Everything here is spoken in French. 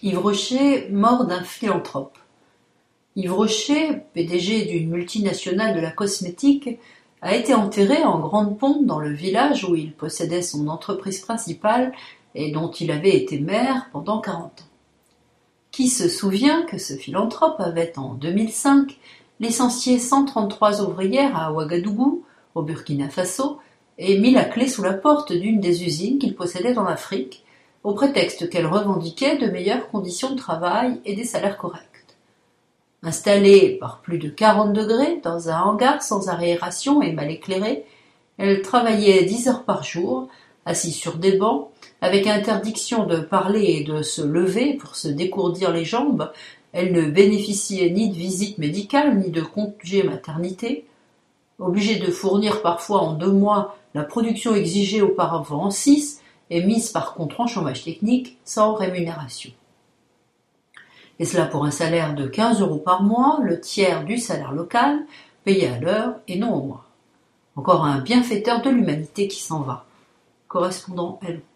Yves Rocher, mort d'un philanthrope. Yves Rocher, PDG d'une multinationale de la cosmétique, a été enterré en grande pompe dans le village où il possédait son entreprise principale et dont il avait été maire pendant 40 ans. Qui se souvient que ce philanthrope avait, en 2005, licencié 133 ouvrières à Ouagadougou, au Burkina Faso, et mis la clé sous la porte d'une des usines qu'il possédait en Afrique, au prétexte qu'elle revendiquait de meilleures conditions de travail et des salaires corrects. Installée par plus de 40 degrés dans un hangar sans aération et mal éclairé, elle travaillait 10 heures par jour, assise sur des bancs, avec interdiction de parler et de se lever pour se décourdir les jambes. Elle ne bénéficiait ni de visite médicale ni de congé maternité. Obligée de fournir parfois en 2 mois la production exigée auparavant en 6, et mise par contre en chômage technique sans rémunération. Et cela pour un salaire de 15 € par mois, le tiers du salaire local, payé à l'heure et non au mois. Encore un bienfaiteur de l'humanité qui s'en va. Correspondant Hello.